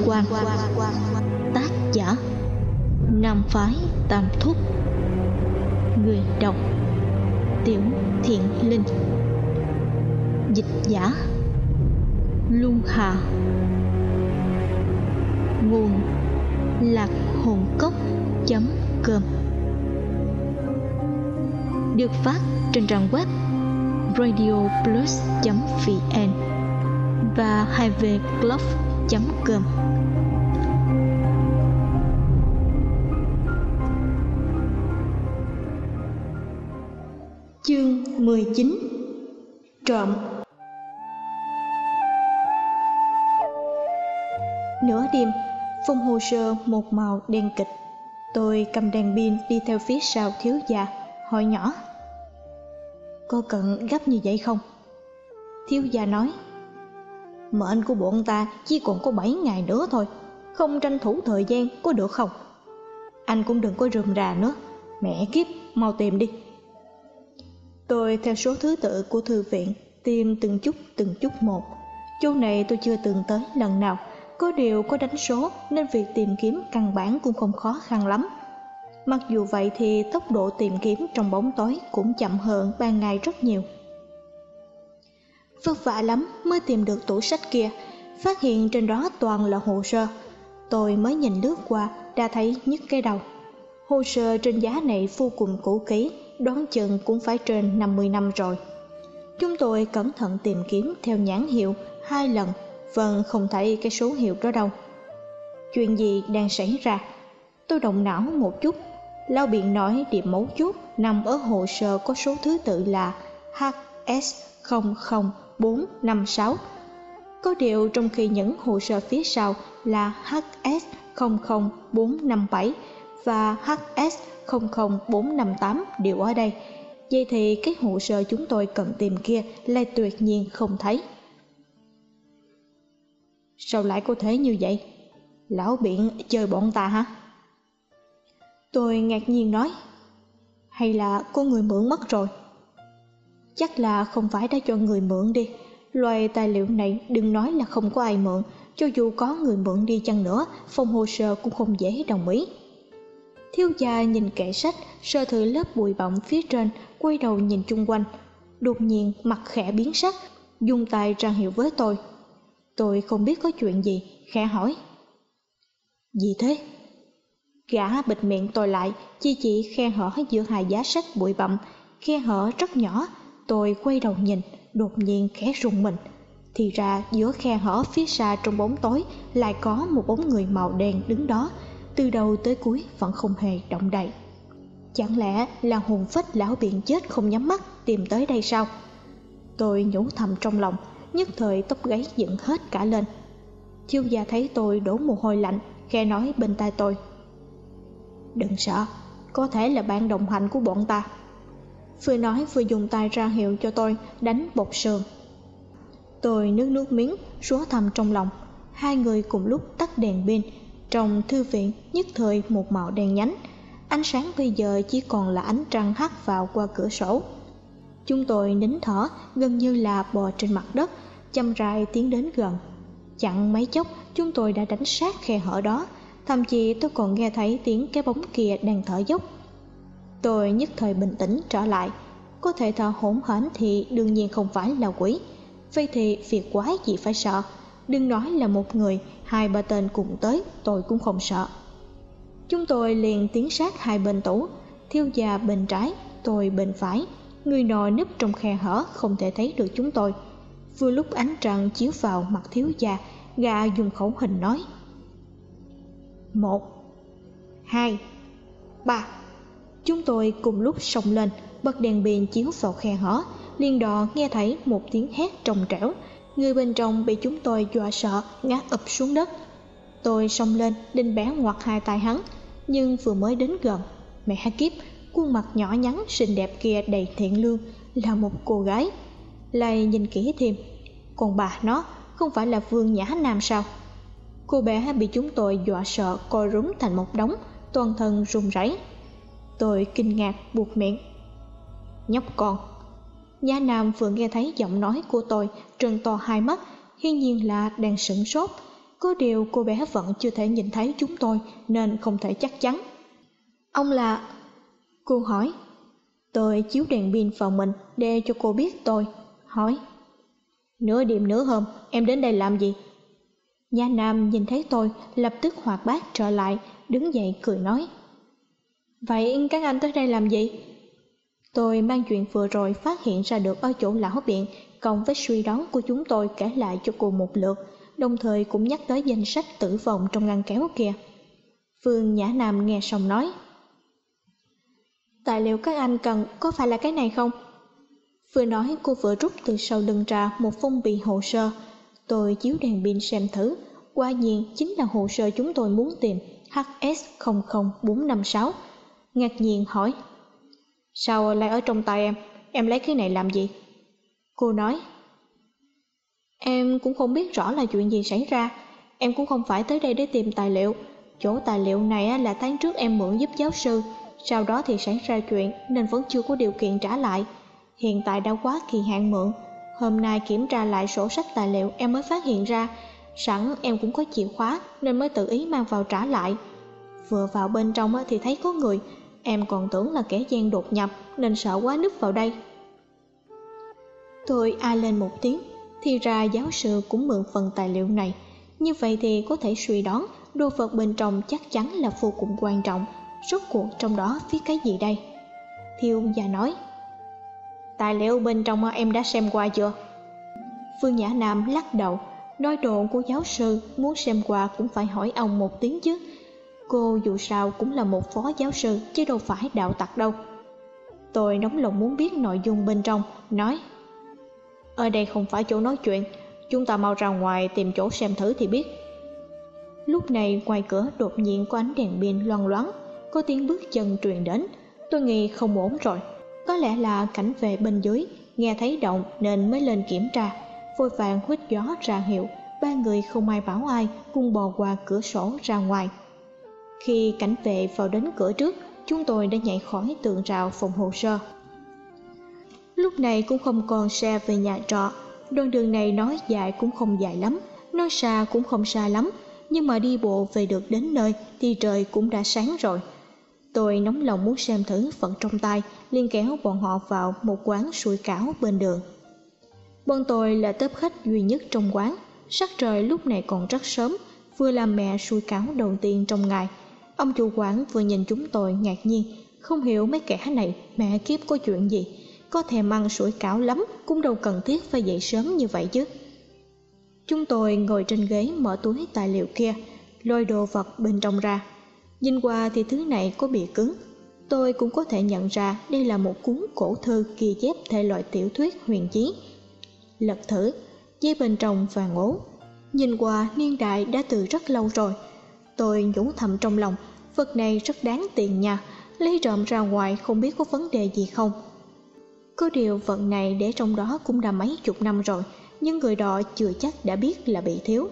quan. Tác giả Nam Phái Tam Thúc. Người đọc Tiểu Thiện Linh. Dịch giả Luân Hà. Nguồn LacHồn.com. Được phát trên trang web radioplus.vn và 2vclub.com. Chương 19. Trộm. Nửa đêm, phòng hồ sơ một màu đen kịch. Tôi cầm đèn pin đi theo phía sau thiếu gia, hỏi nhỏ: "Có cần gấp như vậy không?" Thiếu gia nói: "Mệnh của bọn ta chỉ còn có 7 ngày nữa thôi, không tranh thủ thời gian có được không? Anh cũng đừng có rườm rà nữa, mẹ kiếp, mau tìm đi." Tôi theo số thứ tự của thư viện tìm từng chút một. Chỗ này tôi chưa từng tới lần nào, có điều có đánh số nên việc tìm kiếm căn bản cũng không khó khăn lắm. Mặc dù vậy thì tốc độ tìm kiếm trong bóng tối cũng chậm hơn ban ngày rất nhiều. Vất vả lắm mới tìm được tủ sách kia, phát hiện trên đó toàn là hồ sơ. Tôi mới nhìn lướt qua đã thấy nhức cái đầu. Hồ sơ trên giá này vô cùng cũ kỹ, đoán chừng cũng phải trên 50 năm rồi. Chúng tôi cẩn thận tìm kiếm theo nhãn hiệu 2 lần, vẫn không thấy cái số hiệu đó đâu. Chuyện gì đang xảy ra? Tôi động não một chút. Lão biện nói điểm mấu chốt nằm ở hồ sơ có số thứ tự là HS00456. Có điều trong khi những hồ sơ phía sau là HS00457 và HS00458 đều ở đây, vậy thì cái hồ sơ chúng tôi cần tìm kia lại tuyệt nhiên không thấy. Sao lại có thể như vậy? Lão biện chơi bọn ta hả? Tôi ngạc nhiên nói: "Hay là có người mượn mất rồi?" "Chắc là không phải đã cho người mượn đi. Loại tài liệu này đừng nói là không có ai mượn, cho dù có người mượn đi chăng nữa, phòng hồ sơ cũng không dễ đồng ý." Thiếu gia nhìn kệ sách, sơ thử lớp bụi bặm phía trên, quay đầu nhìn chung quanh. Đột nhiên mặt khẽ biến sắc, dùng tay ra hiệu với tôi. Tôi không biết có chuyện gì, khẽ hỏi: "Gì thế?" Gã bịt miệng tôi lại, chỉ khe hở giữa hai giá sách bụi bặm. Khe hở rất nhỏ. Tôi quay đầu nhìn, đột nhiên khẽ rùng mình. Thì ra giữa khe hở phía xa trong bóng tối lại có một bóng người màu đen đứng đó, từ đầu tới cuối vẫn không hề động đậy. Chẳng lẽ là hồn phách lão biện chết không nhắm mắt tìm tới đây sao? Tôi nhủ thầm trong lòng, nhất thời tóc gáy dựng hết cả lên. Thiếu gia thấy tôi đổ mồ hôi lạnh, khẽ nói bên tai tôi: "Đừng sợ, có thể là bạn đồng hành của bọn ta." Vừa nói vừa dùng tay ra hiệu cho tôi đánh bột sườn. Tôi nước miếng, rủa thầm trong lòng. Hai người cùng lúc tắt đèn pin. Trong thư viện nhất thời một màu đen nhánh. Ánh sáng bây giờ chỉ còn là ánh trăng hắt vào qua cửa sổ. Chúng tôi nín thở, gần như là bò trên mặt đất, chậm rãi tiến đến gần. Chẳng mấy chốc chúng tôi đã đánh sát khe hở đó. Thậm chí tôi còn nghe thấy tiếng cái bóng kia đang thở dốc. Tôi nhất thời bình tĩnh trở lại. Có thể thở hổn hển thì đương nhiên không phải là quỷ. Vậy thì việc quái gì phải sợ? Đừng nói là một người, 2-3 tên cùng tới tôi cũng không sợ. Chúng tôi liền tiến sát hai bên tủ. Thiếu gia bên trái, tôi bên phải. Người nọ núp trong khe hở không thể thấy được chúng tôi. Vừa lúc ánh trăng chiếu vào mặt thiếu gia, gã dùng khẩu hình nói: 1, 2, 3. Chúng tôi cùng lúc xông lên, bật đèn pin chiếu vào khe hở. Liền đò nghe thấy một tiếng hét trong trẻo. Người bên trong bị chúng tôi dọa sợ, ngã ụp xuống đất. Tôi xông lên định bẻ ngoặt hai tay hắn, nhưng vừa mới đến gần, mẹ kiếp, khuôn mặt nhỏ nhắn xinh đẹp kia đầy thiện lương là một cô gái. Lại nhìn kỹ thêm, còn bà nó không phải là Vương Nhã Nam sao? Cô bé bị chúng tôi dọa sợ co rúm thành một đống, toàn thân run rẩy. Tôi kinh ngạc buột miệng: "Nhóc con." Nhã Nam vừa nghe thấy giọng nói của tôi, trừng to hai mắt, hiển nhiên là đang sửng sốt. Có điều cô bé vẫn chưa thể nhìn thấy chúng tôi nên không thể chắc chắn. Ông là... Cô hỏi. Tôi chiếu đèn pin vào mình để cho cô biết tôi hỏi. Nửa đêm nửa hôm em đến đây làm gì? Nhã Nam nhìn thấy tôi lập tức hoạt bát trở lại, đứng dậy cười nói. Vậy các anh tới đây làm gì? Tôi mang chuyện vừa rồi phát hiện ra được ở chỗ lão biện cộng với suy đoán của chúng tôi kể lại cho cô một lượt, đồng thời cũng nhắc tới danh sách tử vong trong ngăn kéo kia. Phương Nhã Nam nghe xong nói. Tài liệu các anh cần có phải là cái này không? Vừa nói cô vừa rút từ sau lưng ra một phong bì hồ sơ. Tôi chiếu đèn pin xem thử, quả nhiên chính là hồ sơ chúng tôi muốn tìm, HS00456. Ngạc nhiên hỏi. Sao lại ở trong tay em lấy cái này làm gì? Cô nói. Em cũng không biết rõ là chuyện gì xảy ra, em cũng không phải tới đây để tìm tài liệu. Chỗ tài liệu này là tháng trước em mượn giúp giáo sư, sau đó thì xảy ra chuyện nên vẫn chưa có điều kiện trả lại. Hiện tại đã quá kỳ hạn mượn, hôm nay kiểm tra lại sổ sách tài liệu em mới phát hiện ra, sẵn em cũng có chìa khóa nên mới tự ý mang vào trả lại. Vừa vào bên trong thì thấy có người, em còn tưởng là kẻ gian đột nhập nên sợ quá núp vào đây. Tôi a lên một tiếng, thì ra giáo sư cũng mượn phần tài liệu này. Như vậy thì có thể suy đoán đồ vật bên trong chắc chắn là vô cùng quan trọng. Rốt cuộc trong đó viết cái gì đây? Thiêu già nói. Tài liệu bên trong em đã xem qua chưa? Phương Nhã Nam lắc đầu, nói đồ của giáo sư muốn xem qua cũng phải hỏi ông một tiếng chứ. Cô dù sao cũng là một phó giáo sư chứ đâu phải đạo tặc đâu. Tôi nóng lòng muốn biết nội dung bên trong, nói. Ở đây không phải chỗ nói chuyện, chúng ta mau ra ngoài tìm chỗ xem thử thì biết. Lúc này ngoài cửa đột nhiên có ánh đèn pin loang loáng, có tiếng bước chân truyền đến. Tôi nghĩ không ổn rồi, có lẽ là cảnh vệ bên dưới nghe thấy động nên mới lên kiểm tra. Vội vàng huýt gió ra hiệu, ba người không ai bảo ai cùng bò qua cửa sổ ra ngoài. Khi cảnh vệ vào đến cửa trước, chúng tôi đã nhảy khỏi tường rào phòng hồ sơ. Lúc này cũng không còn xe về nhà trọ. Đoạn đường này nói dài cũng không dài lắm, nói xa cũng không xa lắm, nhưng mà đi bộ về được đến nơi thì trời cũng đã sáng rồi. Tôi nóng lòng muốn xem thử vật trong tay, liền kéo bọn họ vào một quán sủi cảo bên đường. Bọn tôi là tớp khách duy nhất trong quán. Sắc trời lúc này còn rất sớm, vừa làm mẹ sủi cảo đầu tiên trong ngày. Ông chủ quán vừa nhìn chúng tôi ngạc nhiên, không hiểu mấy kẻ này mẹ kiếp có chuyện gì, có thèm ăn sủi cảo lắm cũng đâu cần thiết phải dậy sớm như vậy chứ. Chúng tôi ngồi trên ghế mở túi tài liệu kia, lôi đồ vật bên trong ra. Nhìn qua thì thứ này có bìa cứng. Tôi cũng có thể nhận ra đây là một cuốn cổ thư ghi chép thể loại tiểu thuyết huyền chí. Lật thử, giấy bên trong vàng ố. Nhìn qua niên đại đã từ rất lâu rồi. Tôi nhủ thầm trong lòng, vật này rất đáng tiền nha, lấy trộm ra ngoài không biết có vấn đề gì không. Có điều vật này để trong đó cũng đã mấy chục năm rồi, nhưng người đó chưa chắc đã biết là bị thiếu.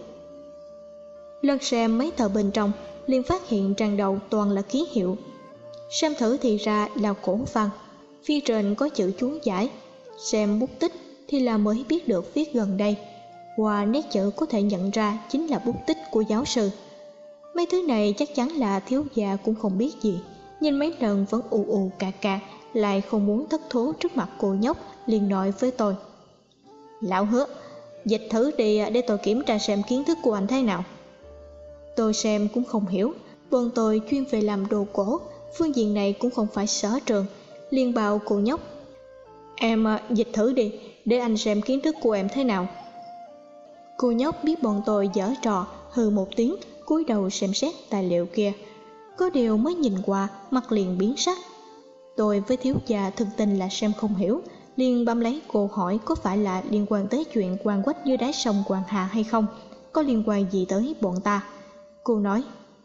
Lật xem mấy tờ bên trong, liền phát hiện trang đầu toàn là ký hiệu. Xem thử thì ra là cổ văn, phía trên có chữ chú giải. Xem bút tích thì là mới biết được viết gần đây. Qua nét chữ có thể nhận ra chính là bút tích của giáo sư. Mấy thứ này chắc chắn là thiếu gia cũng không biết gì, nhìn mấy lần vẫn ù ù cà cà, lại không muốn thất thố trước mặt cô nhóc, liền nói với tôi. Lão Hứa, dịch thử đi để tôi kiểm tra xem kiến thức của anh thế nào. Tôi xem cũng không hiểu, bọn tôi chuyên về làm đồ cổ, phương diện này cũng không phải sở trường, liền bảo cô nhóc. Em dịch thử đi, để anh xem kiến thức của em thế nào. Cô nhóc biết bọn tôi giở trò, hừ một tiếng, cúi đầu xem xét tài liệu kia. Có điều mới nhìn qua, mặt liền biến sắc. Tôi với thiếu gia thực tình là xem không hiểu, liền bám lấy cô hỏi có phải là liên quan tới chuyện quan quách dưới đáy sông Hoàng Hà hay không, có liên quan gì tới bọn ta. Cô nói,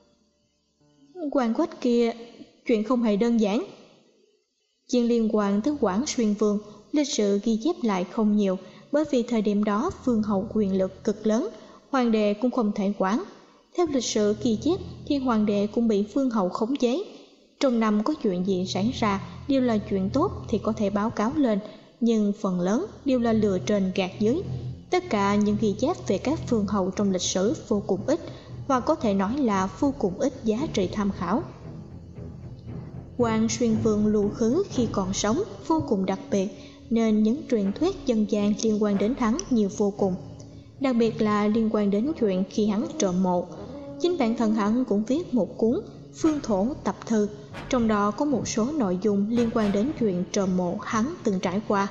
quan quách kia, chuyện không hề đơn giản. Chuyện liên quan tới Quảng Xuyên Vương, lịch sử ghi chép lại không nhiều, bởi vì thời điểm đó vương hậu quyền lực cực lớn, hoàng đệ cũng không thể quản. Theo lịch sử ghi chép thì hoàng đệ cũng bị vương hậu khống chế. Trong năm có chuyện gì xảy ra, đều là chuyện tốt thì có thể báo cáo lên, nhưng phần lớn đều là lừa trên gạt dưới. Tất cả những ghi chép về các vương hầu trong lịch sử vô cùng ít, và có thể nói là vô cùng ít giá trị tham khảo. Hoàng Xuyên Vương Lưu Khứ khi còn sống vô cùng đặc biệt, nên những truyền thuyết dân gian liên quan đến hắn nhiều vô cùng. Đặc biệt là liên quan đến chuyện khi hắn trộm mộ. Chính bản thân hắn cũng viết một cuốn Phương Thổ Tập Thư, trong đó có một số nội dung liên quan đến chuyện trộm mộ hắn từng trải qua.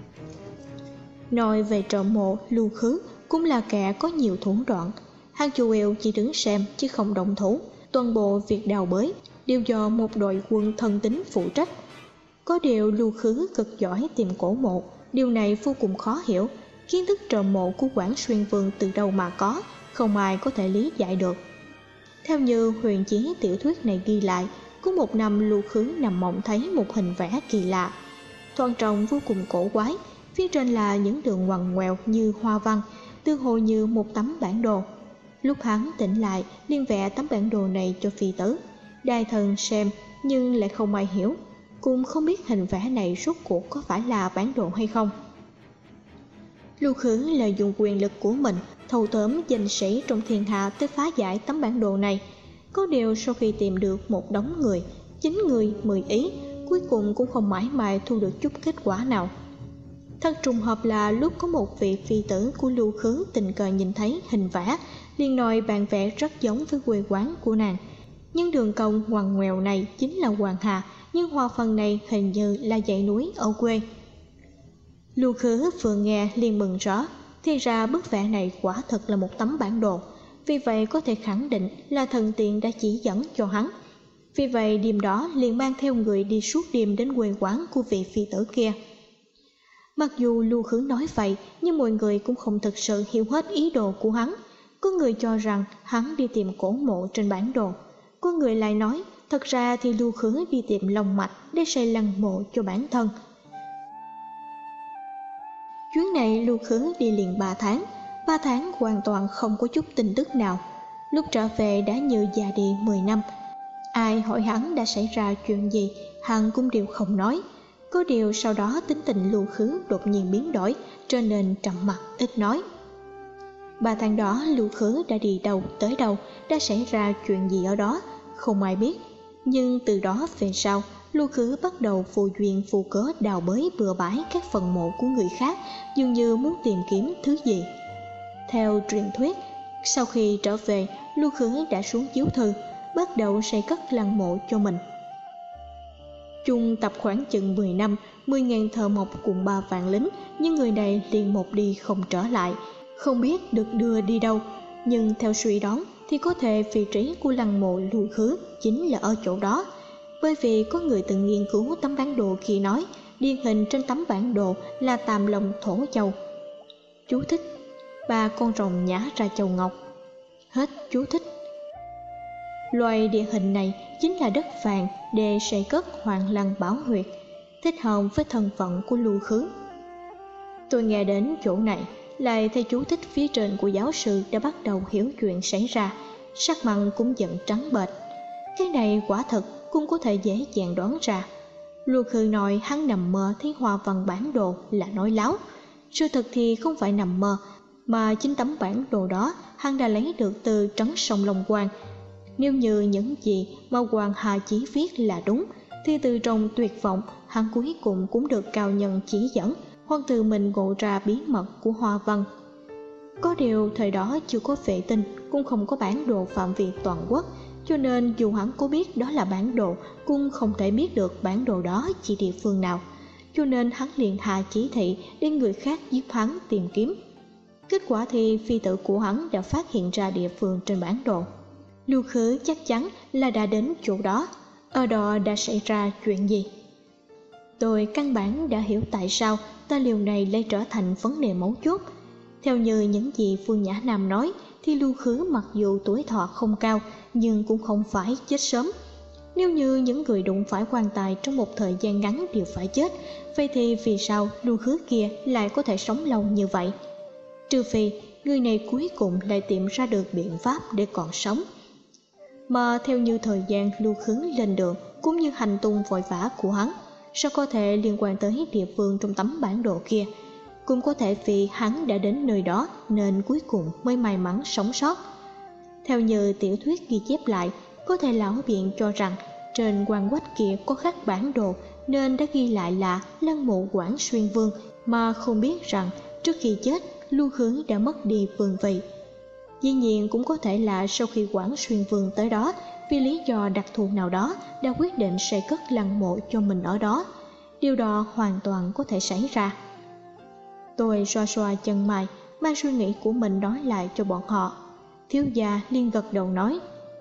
Nói về trộm mộ, Lưu Khứ cũng là kẻ có nhiều thủ đoạn. Hắn chủ yếu chỉ đứng xem chứ không động thủ. Toàn bộ việc đào bới đều do một đội quân thân tín phụ trách. Có điều Lưu Khứ cực giỏi tìm cổ mộ, điều này vô cùng khó hiểu. Kiến thức trộm mộ của Quảng Xuyên Vương từ đâu mà có, không ai có thể lý giải được. Theo như huyền chí tiểu thuyết này ghi lại, có một năm Lưu Khứ nằm mộng thấy một hình vẽ kỳ lạ, thoạt trông vô cùng cổ quái. Phía trên là những đường ngoằn ngoèo như hoa văn, tương hồ như một tấm bản đồ. Lúc hắn tỉnh lại, liền vẽ tấm bản đồ này cho phi tử. Đại thần xem nhưng lại không ai hiểu, cũng không biết hình vẽ này rốt cuộc có phải là bản đồ hay không. Lưu Khứ lợi dụng quyền lực của mình thâu tóm danh sĩ trong thiên hạ tới phá giải tấm bản đồ này. Có điều sau khi tìm được một đống người, 9 người 10 ý, cuối cùng cũng không mãi mãi thu được chút kết quả nào. Thật trùng hợp là lúc có một vị phi tử của Lưu Khứ tình cờ nhìn thấy hình vẽ, liền nói bản vẽ rất giống với quê quán của nàng. Nhưng đường cong ngoằn ngoèo này chính là Hoàng Hà, nhưng hoa phần này hình như là dãy núi ở quê. Lưu Khứ vừa nghe liền mừng rõ, thì ra bức vẽ này quả thật là một tấm bản đồ, vì vậy có thể khẳng định là thần tiên đã chỉ dẫn cho hắn. Vì vậy đêm đó liền mang theo người đi suốt đêm đến quê quán của vị phi tử kia. Mặc dù Lưu Khứ nói vậy, nhưng mọi người cũng không thực sự hiểu hết ý đồ của hắn. Có người cho rằng hắn đi tìm cổ mộ trên bản đồ, có người lại nói thật ra thì Lưu Khứ đi tìm long mạch để xây lăng mộ cho bản thân. Chuyến này Lưu Khứ đi liền 3 tháng, 3 tháng hoàn toàn không có chút tin tức nào. Lúc trở về đã như già đi 10 năm. Ai hỏi hắn đã xảy ra chuyện gì, hắn cũng đều không nói. Có điều sau đó tính tình Lưu Khứ đột nhiên biến đổi, trở nên trầm mặc ít nói. 3 tháng đó Lưu Khứ đã đi đâu tới đâu, đã xảy ra chuyện gì ở đó, không ai biết. Nhưng từ đó về sau, Lưu Khứ bắt đầu vô duyên vô cớ đào bới bừa bãi các phần mộ của người khác, dường như muốn tìm kiếm thứ gì. Theo truyền thuyết, sau khi trở về, Lưu Khứ đã xuống chiếu thư, bắt đầu xây cất lăng mộ cho mình. Chung tập khoảng chừng 10 năm, 10.000 thợ mộc cùng 3 vạn lính, nhưng người này liền một đi không trở lại, không biết được đưa đi đâu. Nhưng theo suy đoán thì có thể vị trí của lăng mộ Lưu Khứ chính là ở chỗ đó, bởi vì có người từng nghiên cứu tấm bản đồ khi nói điển hình trên tấm bản đồ là Tam Long Thổ Châu. Chú thích: 3 con rồng nhả ra châu ngọc. Hết chú thích. Loài địa hình này chính là đất vàng để xây cất Hoàng Lăng Bảo Huyệt, thích hợp với thân phận của Lưu Khứ. Tôi nghe đến chỗ này, lại thấy chú thích phía trên của giáo sư đã bắt đầu hiểu chuyện xảy ra, sắc mặt cũng dần trắng bệch. Cái này quả thật cũng có thể dễ dàng đoán ra. Lưu Khứ nói hắn nằm mơ thấy hoa văn bản đồ là nói láo. Sự thật thì không phải nằm mơ, mà chính tấm bản đồ đó hắn đã lấy được từ trấn sông Long Quang. Nếu như những gì mà Hoàng Hà chỉ viết là đúng, thì từ trong tuyệt vọng hắn cuối cùng cũng được cao nhân chỉ dẫn, hoặc từ mình ngộ ra bí mật của hoa văn. Có điều thời đó chưa có vệ tinh, cũng không có bản đồ phạm vi toàn quốc, cho nên dù hắn có biết đó là bản đồ, cũng không thể biết được bản đồ đó chỉ địa phương nào. Cho nên hắn liền hạ chỉ thị để người khác giúp hắn tìm kiếm. Kết quả thì phi tử của hắn đã phát hiện ra địa phương trên bản đồ. Lưu Khứ chắc chắn là đã đến chỗ đó, ở đó đã xảy ra chuyện gì. Tôi căn bản đã hiểu tại sao tài liệu này lại trở thành vấn đề mấu chốt. Theo như những gì Phương Nhã Nam nói, thì Lưu Khứ mặc dù tuổi thọ không cao, nhưng cũng không phải chết sớm. Nếu như những người đụng phải quan tài trong một thời gian ngắn đều phải chết, vậy thì vì sao Lưu Khứ kia lại có thể sống lâu như vậy? Trừ phi người này cuối cùng lại tìm ra được biện pháp để còn sống. Mà theo như thời gian Lưu Khứ lên đường cũng như hành tung vội vã của hắn, sao có thể liên quan tới địa phương trong tấm bản đồ kia? Cũng có thể vì hắn đã đến nơi đó nên cuối cùng mới may mắn sống sót. Theo như tiểu thuyết ghi chép lại, có thể lão biện cho rằng trên quan quách kia có khắc bản đồ nên đã ghi lại là lăng mộ Quảng Xuyên Vương, mà không biết rằng trước khi chết Lưu Hướng đã mất đi vương vị. Dĩ nhiên cũng có thể là sau khi Quảng Xuyên Vương tới đó, vì lý do đặc thù nào đó đã quyết định sẽ cất lăng mộ cho mình ở đó. Điều đó hoàn toàn có thể xảy ra. Tôi xoa xoa chân mày, mang suy nghĩ của mình nói lại cho bọn họ. Thiếu gia liền gật đầu nói: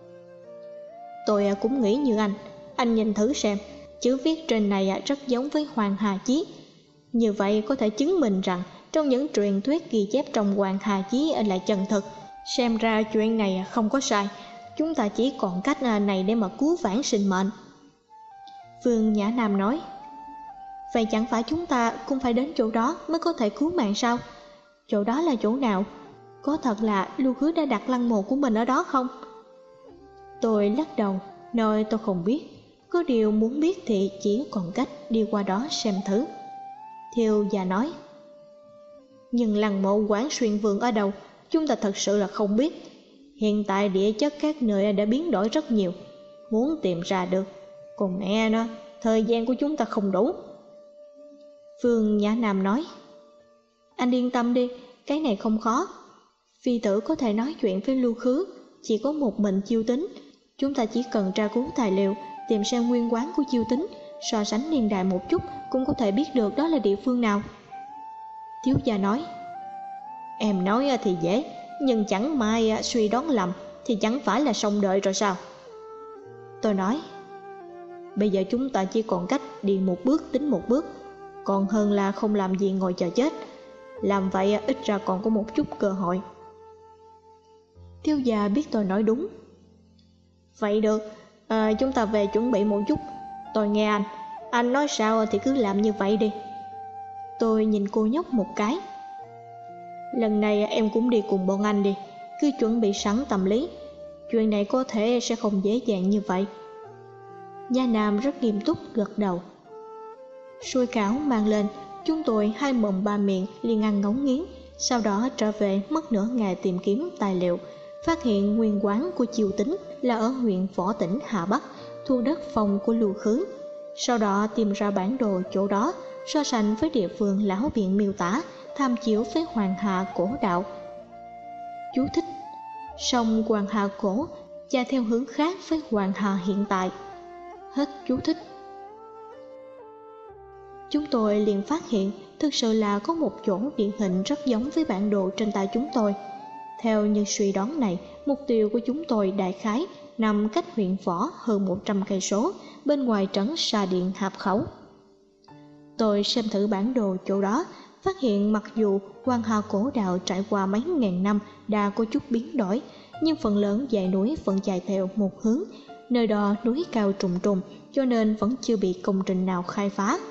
Tôi cũng nghĩ như anh nhìn thử xem, chữ viết trên này rất giống với Hoàng Hà Chí. Như vậy có thể chứng minh rằng trong những truyền thuyết ghi chép trong Hoàng Hà Chí là chân thực. Xem ra chuyện này không có sai, chúng ta chỉ còn cách này để mà cứu vãn sinh mệnh. Vương Nhã Nam nói: Vậy chẳng phải chúng ta cũng phải đến chỗ đó mới có thể cứu mạng sao? Chỗ đó là chỗ nào? Có thật là Lưu Hứa đã đặt lăng mộ của mình ở đó không? Tôi lắc đầu, nói tôi không biết. Có điều muốn biết thì chỉ còn cách đi qua đó xem thử. Thiêu già nói: Nhưng lăng mộ Quảng Xuyên Vương ở đâu, chúng ta thật sự là không biết. Hiện tại địa chất các nơi đã biến đổi rất nhiều, muốn tìm ra được, còn mẹ nó, thời gian của chúng ta không đủ. Vương Nhã Nam nói: Anh yên tâm đi, cái này không khó. Phi tử có thể nói chuyện với Lưu Khứ, chỉ có một mình Chiêu Tính. Chúng ta chỉ cần tra cứu tài liệu, tìm xem nguyên quán của Chiêu Tính, so sánh niên đại một chút cũng có thể biết được đó là địa phương nào. Thiếu gia nói: Em nói thì dễ, nhưng chẳng may suy đoán lầm thì chẳng phải là xong đời rồi sao? Tôi nói: Bây giờ chúng ta chỉ còn cách đi một bước tính một bước, còn hơn là không làm gì ngồi chờ chết. Làm vậy ít ra còn có một chút cơ hội. Thiếu gia biết tôi nói đúng. Vậy được, chúng ta về chuẩn bị một chút. Tôi nghe anh nói sao thì cứ làm như vậy đi. Tôi nhìn cô nhóc một cái. Lần này em cũng đi cùng bọn anh đi, cứ chuẩn bị sẵn tâm lý. Chuyện này có thể sẽ không dễ dàng như vậy. Nha Nam rất nghiêm túc gật đầu. Sôi cáo mang lên, chúng tôi hai mồm ba miệng liền ăn ngấu nghiến. Sau đó trở về mất nửa ngày tìm kiếm tài liệu, phát hiện nguyên quán của Chiêu Tính là ở huyện Võ Tỉnh Hà Bắc, thuộc đất phòng của Lưu Khứ. Sau đó tìm ra bản đồ chỗ đó, so sánh với địa phương lão biện miêu tả, tham chiếu với Hoàng Hà cổ đạo. Chú thích: sông Hoàng Hà cổ cha theo hướng khác với Hoàng Hà hiện tại. Hết chú thích. Chúng tôi liền phát hiện thực sự là có một chỗ địa hình rất giống với bản đồ trên tay chúng tôi. Theo như suy đoán này, mục tiêu của chúng tôi đại khái nằm cách huyện Võ hơn 100 cây số, bên ngoài trấn Sa Điện Hạp Khẩu. Tôi xem thử bản đồ chỗ đó, phát hiện mặc dù Hoàng Hà cổ đạo trải qua mấy ngàn năm đã có chút biến đổi, nhưng phần lớn dãy núi vẫn chạy theo một hướng. Nơi đó núi cao trùng trùng, cho nên vẫn chưa bị công trình nào khai phá.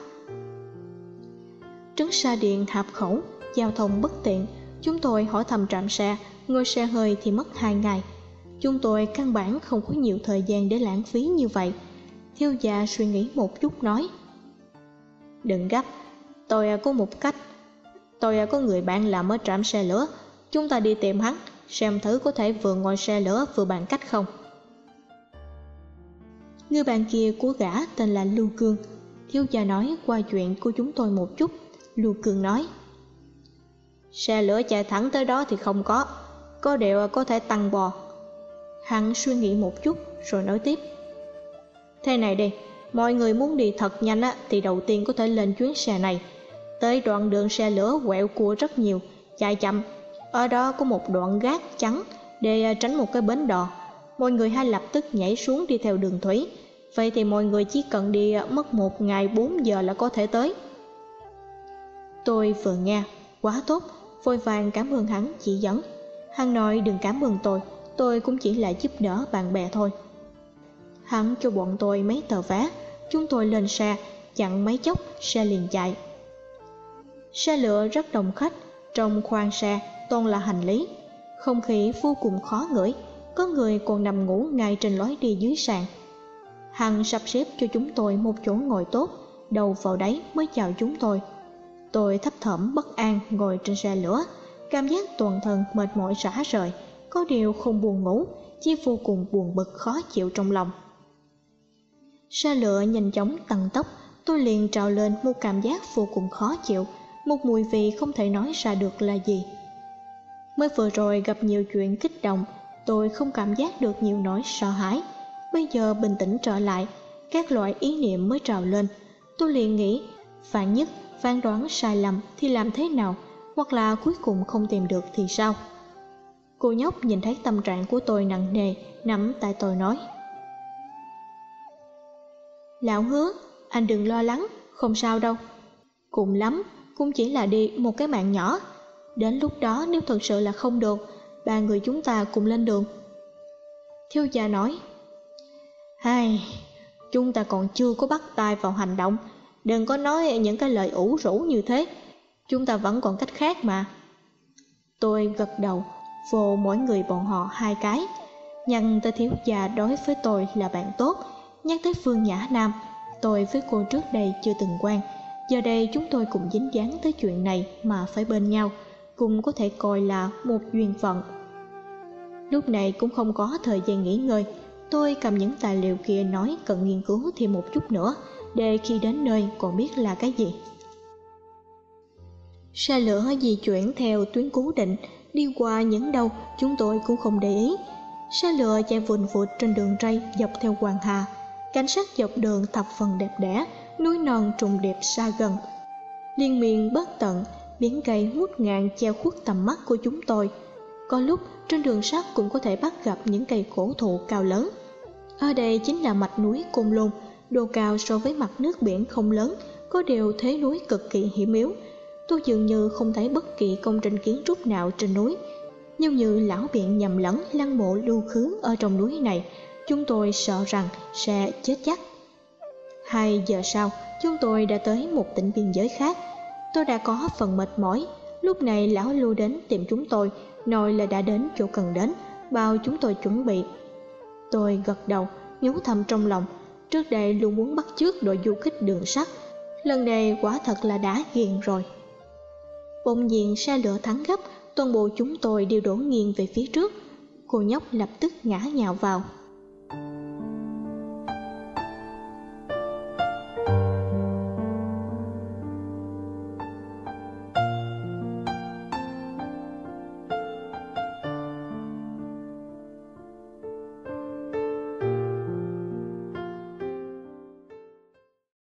Trấn Sa Điện Hạp Khẩu, giao thông bất tiện. Chúng tôi hỏi thăm trạm xe, ngồi xe hơi thì mất 2 ngày. Chúng tôi căn bản không có nhiều thời gian để lãng phí như vậy. Thiếu gia suy nghĩ một chút nói: Đừng gấp, tôi có một cách. Tôi có người bạn làm ở trạm xe lửa, chúng ta đi tìm hắn, xem thử có thể vừa ngồi xe lửa vừa bàn cách không. Người bạn kia của gã tên là Lưu Cương. Thiếu gia nói qua chuyện của chúng tôi một chút. Lưu Cương nói: Xe lửa chạy thẳng tới đó thì không có điều có thể tăng bò. Hắn suy nghĩ một chút rồi nói tiếp: Thế này đi, mọi người muốn đi thật nhanh thì đầu tiên có thể lên chuyến xe này. Tới đoạn đường xe lửa quẹo cua rất nhiều, chạy chậm. Ở đó có một đoạn gác chắn để tránh một cái bến đò. Mọi người hãy lập tức nhảy xuống đi theo đường thủy. Vậy thì mọi người chỉ cần đi mất 1 ngày 4 giờ là có thể tới. Tôi vừa nghe, quá tốt, vội vàng cảm ơn hắn chỉ dẫn. Hắn nói đừng cảm ơn tôi cũng chỉ là giúp đỡ bạn bè thôi. Hắn cho bọn tôi mấy tờ vé, chúng tôi lên xe, chặn mấy chốc xe liền chạy. Xe lửa rất đông khách, trong khoang xe toàn là hành lý, không khí vô cùng khó ngửi, có người còn nằm ngủ ngay trên lối đi dưới sàn. Hắn sắp xếp cho chúng tôi một chỗ ngồi tốt, đầu vào đấy mới chào chúng tôi. Tôi thấp thỏm bất an ngồi trên xe lửa, cảm giác toàn thân mệt mỏi rã rời, có điều không buồn ngủ, chỉ vô cùng buồn bực khó chịu trong lòng. Xe lửa nhanh chóng tăng tốc, tôi liền trào lên một cảm giác vô cùng khó chịu, một mùi vị không thể nói ra được là gì. Mới vừa rồi gặp nhiều chuyện kích động, tôi không cảm giác được nhiều nỗi sợ hãi. Bây giờ bình tĩnh trở lại, các loại ý niệm mới trào lên. Tôi liền nghĩ, vạn nhất phán đoán sai lầm thì làm thế nào, hoặc là cuối cùng không tìm được thì sao? Cô nhóc nhìn thấy tâm trạng của tôi nặng nề, nắm tay tôi nói: Lão Hứa, anh đừng lo lắng, không sao đâu. Cùng lắm, cũng chỉ là đi một cái mạng nhỏ. Đến lúc đó nếu thật sự là không được, ba người chúng ta cùng lên đường. Thiếu gia nói: Hai, chúng ta còn chưa có bắt tay vào hành động, đừng có nói những cái lời ủ rũ như thế. Chúng ta vẫn còn cách khác mà. Tôi gật đầu, vô mỗi người bọn họ 2 cái. Nhắc tới thiếu gia đối với tôi là bạn tốt, nhắc tới Phương Nhã Nam, tôi với cô trước đây chưa từng quen. Giờ đây chúng tôi cùng dính dáng tới chuyện này mà phải bên nhau, cũng có thể coi là một duyên phận. Lúc này cũng không có thời gian nghỉ ngơi, tôi cầm những tài liệu kia nói cần nghiên cứu thêm một chút nữa, để khi đến nơi còn biết là cái gì. Xe lửa di chuyển theo tuyến cố định, đi qua những đâu chúng tôi cũng không để ý. Xe lửa chạy vùn vụt trên đường ray dọc theo Hoàng Hà. Cảnh sát dọc đường thập phần đẹp đẽ, núi non trùng điệp xa gần, liên miên bất tận, biển cây ngút ngàn che khuất tầm mắt của chúng tôi. Có lúc trên đường sắt cũng có thể bắt gặp những cây cổ thụ cao lớn. Ở đây chính là mạch núi Côn Lôn, độ cao so với mặt nước biển không lớn, có điều thế núi cực kỳ hiểm yếu. Tôi dường như không thấy bất kỳ công trình kiến trúc nào trên núi, nhưng như lão biện nhầm lẫn lăng mộ lưu khứ ở trong núi này, chúng tôi sợ rằng sẽ chết chắc. 2 giờ sau, chúng tôi đã tới một tỉnh biên giới khác. Tôi đã có phần mệt mỏi. Lúc này lão Lưu đến tìm chúng tôi, nói là đã đến chỗ cần đến, bảo chúng tôi chuẩn bị. Tôi gật đầu, nhủ thầm trong lòng, trước đây luôn muốn bắt chước đội du kích đường sắt, lần này quả thật là đã ghiền rồi. Bỗng nhiên xe lửa thắng gấp, toàn bộ chúng tôi đều đổ nghiêng về phía trước. Cô nhóc lập tức ngã nhào vào.